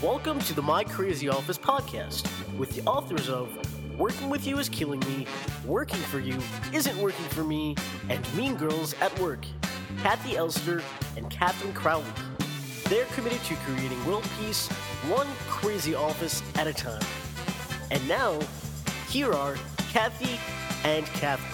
Welcome to the My Crazy Office podcast with the authors of Working With You Is Killing Me, Working For You Isn't Working For Me, and Mean Girls at Work, Kathy Elster and Catherine Crowley. They're committed to creating world peace, one crazy office at a time. And now, here are Kathy and Catherine.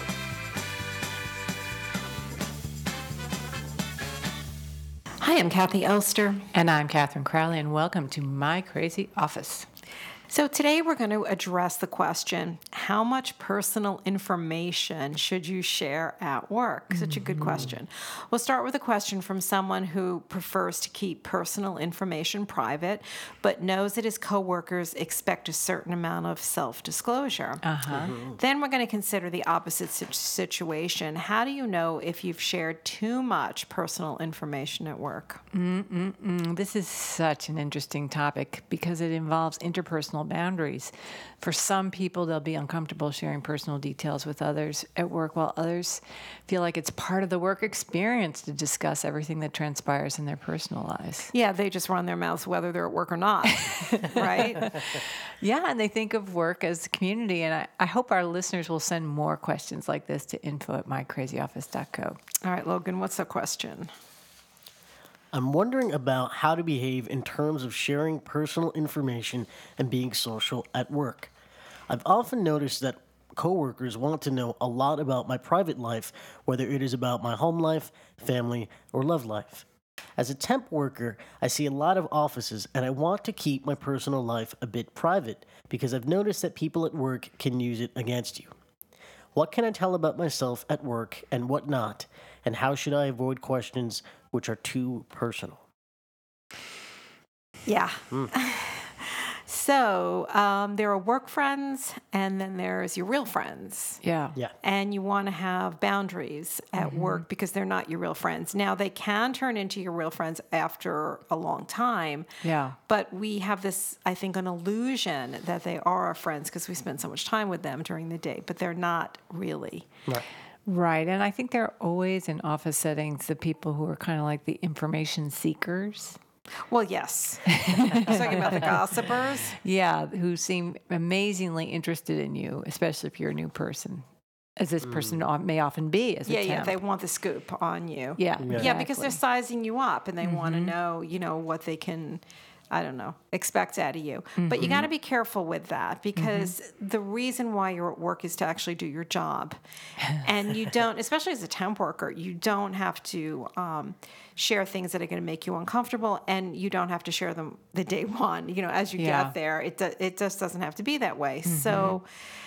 Hi, I'm Kathy Elster. And I'm Catherine Crowley, and welcome to My Crazy Office. So today we're going to address the question, how much personal information should you share at work? Such a good question. We'll start with a question from someone who prefers to keep personal information private, but knows that his coworkers expect a certain amount of self-disclosure. Then we're going to consider the opposite situation. How do you know if you've shared too much personal information at work? This is such an interesting topic because it involves interpersonal boundaries. For some people, they'll be uncomfortable sharing personal details with others at work, while others feel like it's part of the work experience to discuss everything that transpires in their personal lives. Yeah, they just run their mouths whether they're at work or not, right? Yeah, and they think of work as a community, and I hope our listeners will send more questions like this to info@mycrazyoffice.co. All right, Logan, what's the question? I'm wondering about how to behave in terms of sharing personal information and being social at work. I've often noticed that coworkers want to know a lot about my private life, whether it is about my home life, family, or love life. As a temp worker, I see a lot of offices, and I want to keep my personal life a bit private because I've noticed that people at work can use it against you. What can I tell about myself at work and what not? And how should I avoid questions which are too personal? Yeah. So there are work friends, and then there's your real friends. Yeah. And you want to have boundaries at work because they're not your real friends. Now, they can turn into your real friends after a long time. Yeah. But we have this, I think, an illusion that they are our friends because we spend so much time with them during the day, but they're not really. Right, and I think there are always in office settings the people who are kind of like the information seekers. Well, yes. You're talking about the gossipers? Yeah, who seem amazingly interested in you, especially if you're a new person, as this person may often be as a temp. Yeah, they want the scoop on you. Yeah, Yeah, because they're sizing you up and they want to know, what they can, expect out of you. But you got to be careful with that because the reason why you're at work is to actually do your job. And you don't, especially as a temp worker, you don't have to share things that are going to make you uncomfortable, and you don't have to share them the day one. As you get there, it just doesn't have to be that way. So,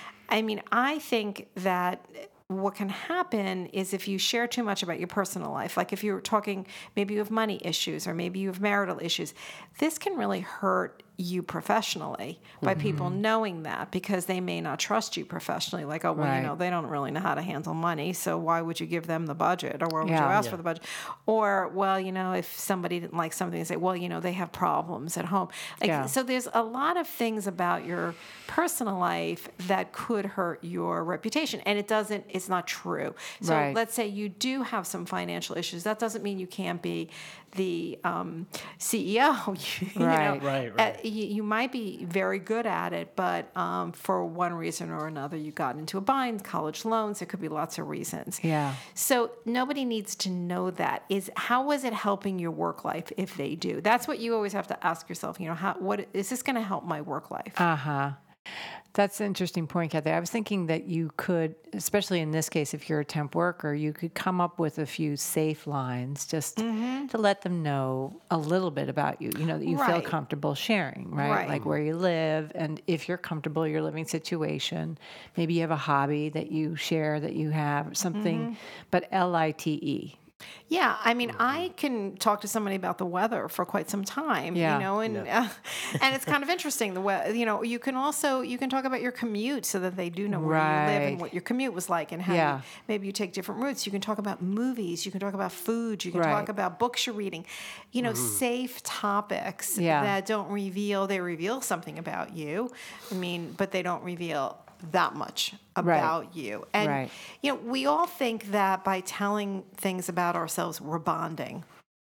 I think that what can happen is if you share too much about your personal life, like if you're talking, maybe you have money issues or maybe you have marital issues, this can really hurt you professionally by people knowing that because they may not trust you professionally. Like, they don't really know how to handle money, so why would you give them the budget, or why would you ask for the budget? Or, if somebody didn't like something, they say, they have problems at home. So there's a lot of things about your personal life that could hurt your reputation, and it's not true. So let's say you do have some financial issues. That doesn't mean you can't be the CEO. Right. You might be very good at it, but for one reason or another, you got into a bind, college loans. There could be lots of reasons. Yeah. So nobody needs to know that. How is it helping your work life if they do? That's what you always have to ask yourself. What is this going to help my work life? That's an interesting point, Kathy. I was thinking that you could, especially in this case, if you're a temp worker, you could come up with a few safe lines just to let them know a little bit about you, that you feel comfortable sharing, right? Like where you live, and if you're comfortable, your living situation. Maybe you have a hobby that you share, that you have, something, but LITE. Yeah, I can talk to somebody about the weather for quite some time, and it's kind of interesting. The way, you can talk about your commute so that they do know where you live and what your commute was like, and how maybe you take different routes. You can talk about movies, you can talk about food, you can talk about books you're reading, safe topics that don't reveal. They reveal something about you, but they don't reveal that much about you. And, we all think that by telling things about ourselves, we're bonding.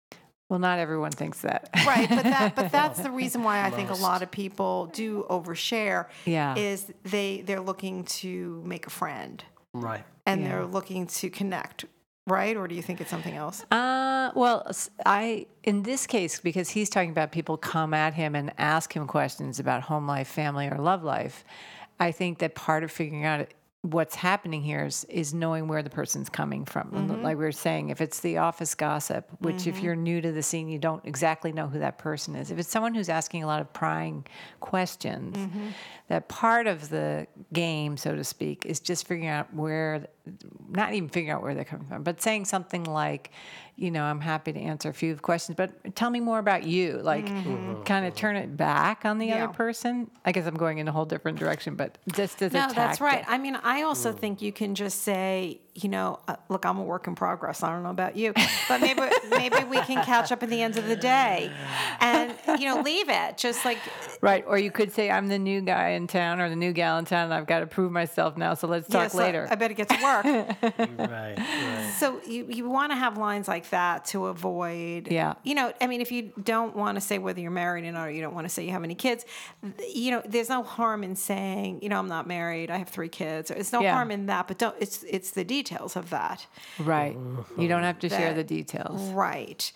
Well, not everyone thinks that. Right, but that's the reason why I think a lot of people do overshare. Yeah. Is they're looking to make a friend Right. and they're looking to connect, right? Or do you think it's something else? Well, in this case, because he's talking about people come at him and ask him questions about home life, family, or love life, I think that part of figuring out what's happening here is knowing where the person's coming from. Like we were saying, if it's the office gossip, which if you're new to the scene, you don't exactly know who that person is. If it's someone who's asking a lot of prying questions, that part of the game, so to speak, is just figuring out not even figuring out where they're coming from, but saying something like, I'm happy to answer a few questions, but tell me more about you. Like, kind of turn it back on the other person. I guess I'm going in a whole different direction, but just as a tactic. No, that's right. I mean, I also think you can just say, look, I'm a work in progress. I don't know about you, but maybe we can catch up at the end of the day, and leave it. Just like right. Or you could say, I'm the new guy in town or the new gal in town, and I've got to prove myself now. So let's talk later. I better get to work. Right. So you want to have lines like that to avoid. Yeah. I mean, if you don't want to say whether you're married or not, or you don't want to say you have any kids, there's no harm in saying, I'm not married. I have 3 kids. There's no harm in that, but don't. It's the details of that. Right. You don't have to share the details. Right.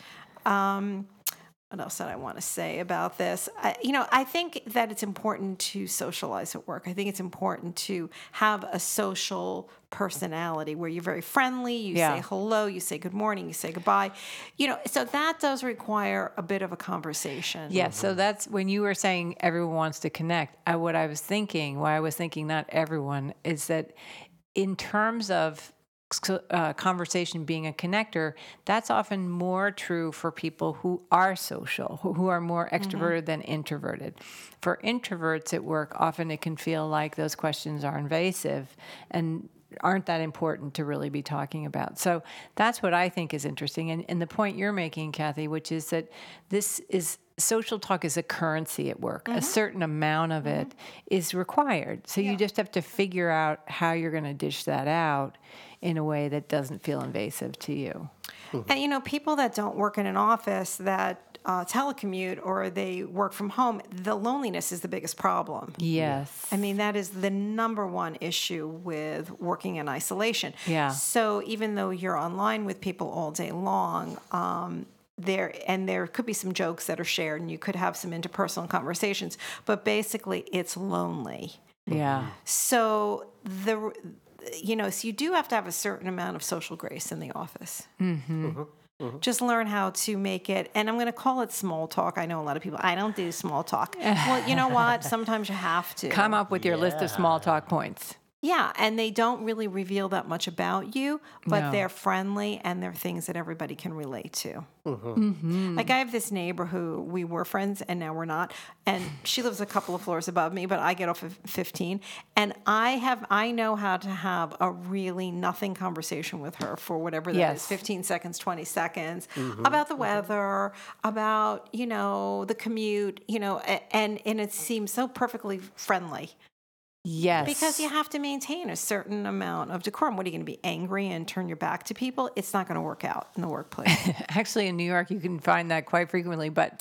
What else did I want to say about this? I think that it's important to socialize at work. I think it's important to have a social personality where you're very friendly, you say hello, you say good morning, you say goodbye. So that does require a bit of a conversation. Yeah, so that's when you were saying everyone wants to connect. Why I was thinking not everyone, is that in terms of conversation being a connector, that's often more true for people who are social, who are more extroverted than introverted. For introverts at work, often it can feel like those questions are invasive and aren't that important to really be talking about. So that's what I think is interesting. And the point you're making, Kathy, which is that social talk is a currency at work. A certain amount of it is required. So you just have to figure out how you're going to dish that out in a way that doesn't feel invasive to you. And people that don't work in an office that telecommute or they work from home, the loneliness is the biggest problem. Yes. I mean, that is the number one issue with working in isolation. Yeah. So even though you're online with people all day long, there could be some jokes that are shared and you could have some interpersonal conversations, but basically it's lonely. Yeah. So so you do have to have a certain amount of social grace in the office. Just learn how to make it, and I'm going to call it small talk. I know a lot of people, I don't do small talk. Well, you know what? Sometimes you have to. Come up with your list of small talk points. Yeah, and they don't really reveal that much about you, but No. they're friendly and they're things that everybody can relate to. Like I have this neighbor who we were friends and now we're not, and she lives a couple of floors above me, but I get off of 15, and I know how to have a really nothing conversation with her for whatever that is, 15 seconds, 20 seconds, about the weather, about, the commute, and it seems so perfectly friendly. Yes. Because you have to maintain a certain amount of decorum. What are you going to be angry and turn your back to people? It's not going to work out in the workplace. Actually, in New York, you can find that quite frequently, but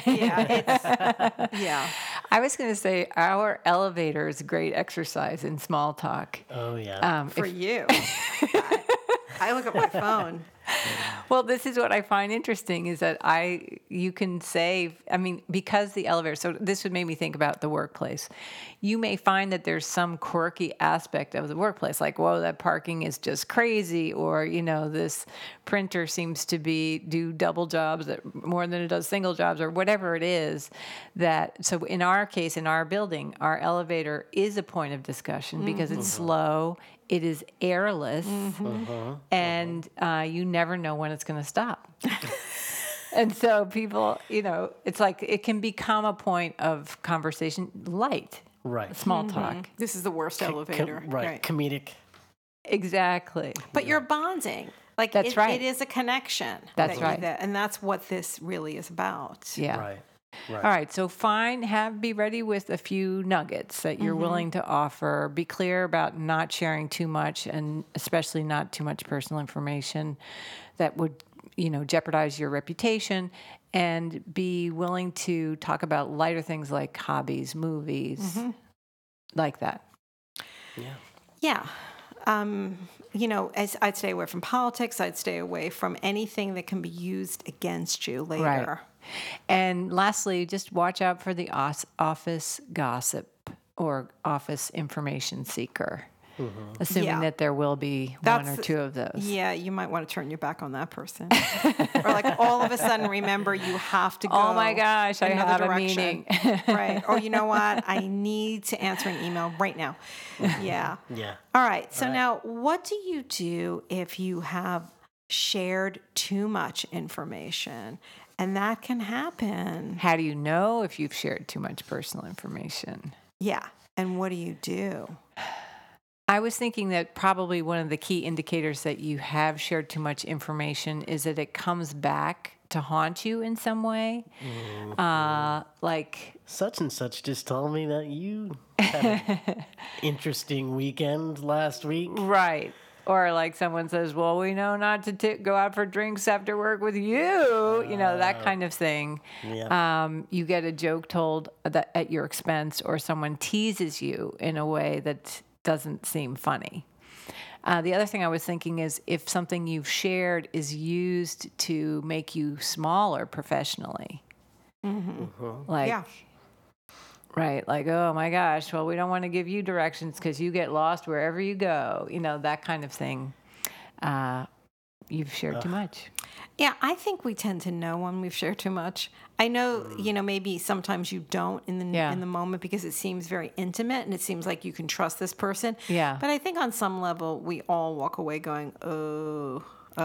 Yeah. I was going to say our elevator is a great exercise in small talk. Oh, yeah. For you. I look at my phone. Well, this is what I find interesting is that you can save, because the elevator, so this would make me think about the workplace. You may find that there's some quirky aspect of the workplace, like, whoa, that parking is just crazy, or, this printer seems to do double jobs more than it does single jobs, or whatever it is. So in our case, in our building, our elevator is a point of discussion because it's slow. It is airless, and you never know when it's going to stop. And so people, it's like it can become a point of conversation, light, small talk. This is the worst elevator. Right. Comedic. Exactly. But you're bonding. Like That's right. It is a connection. That's right. And that's what this really is about. Yeah. Right. All right. So be ready with a few nuggets that you're willing to offer. Be clear about not sharing too much, and especially not too much personal information that would jeopardize your reputation, and be willing to talk about lighter things like hobbies, movies, like that. Yeah. As I'd stay away from politics, I'd stay away from anything that can be used against you later. Right. And lastly, just watch out for the office gossip or office information seeker, assuming that there will be one or two of those. Yeah, you might want to turn your back on that person. Or like all of a sudden remember you have to go. Oh my gosh, I have direction. a meeting. Right. Or you know what? I need to answer an email right now. Yeah. Yeah. All right. So now what do you do if you have shared too much information? And that can happen. How do you know if you've shared too much personal information? Yeah. And what do you do? I was thinking that probably one of the key indicators that you have shared too much information is that it comes back to haunt you in some way. Like Such and such just told me that you had an interesting weekend last week. right. Or like someone says, well, we know not to go out for drinks after work with you, that kind of thing. Yeah. You get a joke told that at your expense, or someone teases you in a way that doesn't seem funny. The other thing I was thinking is if something you've shared is used to make you smaller professionally. Like, Yeah. right, like, oh my gosh, well, we don't want to give you directions because you get lost wherever you go. That kind of thing. You've shared too much. Yeah, I think we tend to know when we've shared too much. I know, maybe sometimes you don't in the moment because it seems very intimate and it seems like you can trust this person. Yeah. But I think on some level we all walk away going, oh,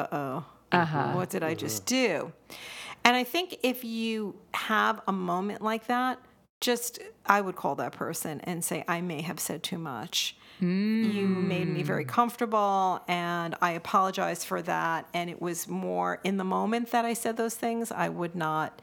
what did I just do? And I think if you have a moment like that, I would call that person and say, I may have said too much. You made me very comfortable, and I apologize for that. And it was more in the moment that I said those things. I would not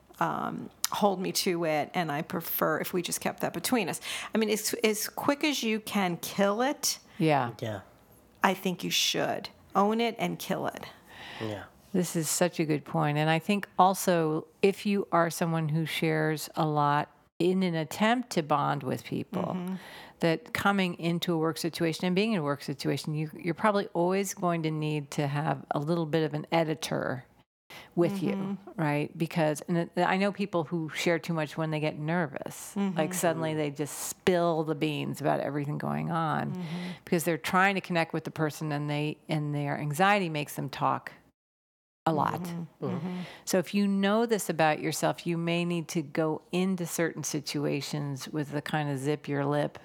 hold me to it, and I prefer if we just kept that between us. I mean, as quick as you can kill it, Yeah. Yeah. I think you should own it and kill it. Yeah. This is such a good point. And I think also if you are someone who shares a lot in an attempt to bond with people, that coming into a work situation and being in a work situation, you're probably always going to need to have a little bit of an editor with you, right? Because I know people who share too much when they get nervous. Like suddenly they just spill the beans about everything going on because they're trying to connect with the person and their anxiety makes them talk a lot. So if you know this about yourself, you may need to go into certain situations with the kind of zip your lip,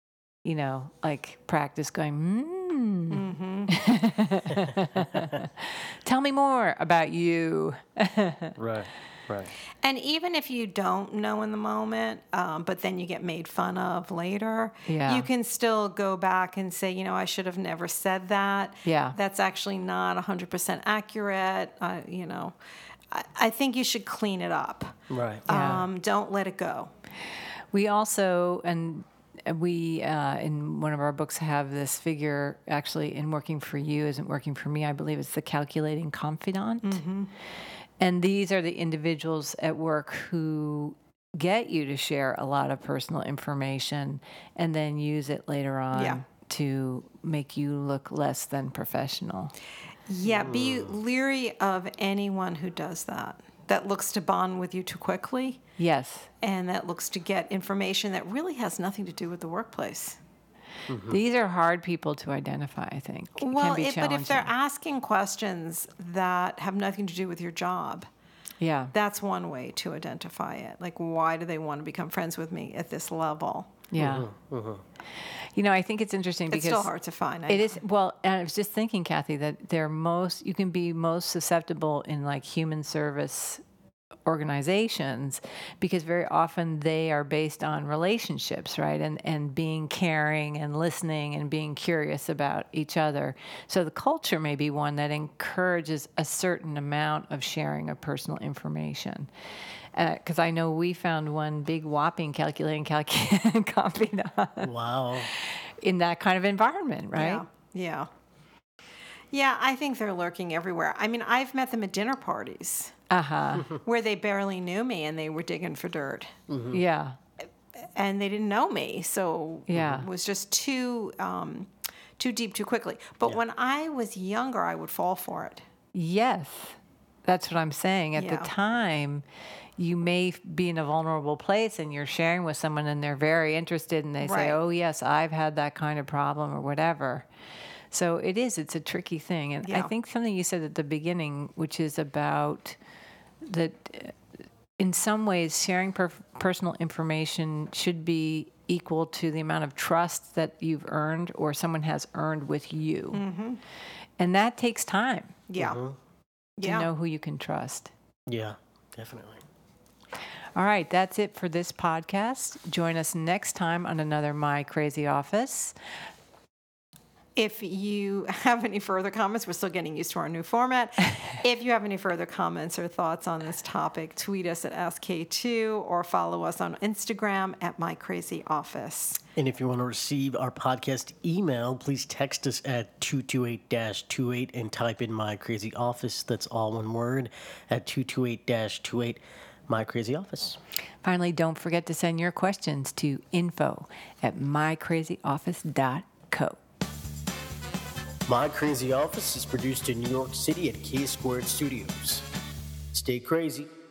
like practice going, tell me more about you. Right. And even if you don't know in the moment, but then you get made fun of later, Yeah. you can still go back and say, I should have never said that. Yeah. That's actually not 100% accurate. I think you should clean it up. Right. Don't let it go. We also, and we in one of our books have this figure actually in Working for You Isn't Working for Me. I believe it's the calculating confidant. And these are the individuals at work who get you to share a lot of personal information and then use it later on to make you look less than professional. Yeah, be leery of anyone who does that looks to bond with you too quickly. Yes. And that looks to get information that really has nothing to do with the workplace. These are hard people to identify, I think. It Well, can be but if challenging. they're asking questions that have nothing to do with your job, Yeah. that's one way to identify it. Like, why do they want to become friends with me at this level? Yeah. I think it's interesting because It's still hard to find. I it know. is. Well, and I was just thinking, Kathy, that you can be most susceptible in like human service organizations because very often they are based on relationships, right? And being caring and listening and being curious about each other. So the culture may be one that encourages a certain amount of sharing of personal information. Because I know we found one big whopping calculating confidant Wow. in that kind of environment, right? Yeah. Yeah, I think they're lurking everywhere. I mean, I've met them at dinner parties where they barely knew me and they were digging for dirt. Yeah. And they didn't know me, so Yeah. it was just too deep too quickly. But when I was younger, I would fall for it. Yes. That's what I'm saying. At the Yeah. time, you may be in a vulnerable place and you're sharing with someone and they're very interested and they say, Right. oh, yes, I've had that kind of problem or whatever. So it's a tricky thing. And I Yeah. think something you said at the beginning, which is about that in some ways, sharing personal information should be equal to the amount of trust that you've earned or someone has earned with you. And that takes time Yeah. to Yeah. know who you can trust. Yeah, definitely. All right, that's it for this podcast. Join us next time on another My Crazy Office. If you have any further comments, we're still getting used to our new format. If you have any further comments or thoughts on this topic, tweet us at SK2 or follow us on Instagram at My Crazy Office. And if you want to receive our podcast email, please text us at 228-28 and type in My Crazy Office. That's all one word at 228-28, My Crazy Office. Finally, don't forget to send your questions to info@mycrazyoffice.co. My Crazy Office is produced in New York City at K Squared Studios. Stay crazy.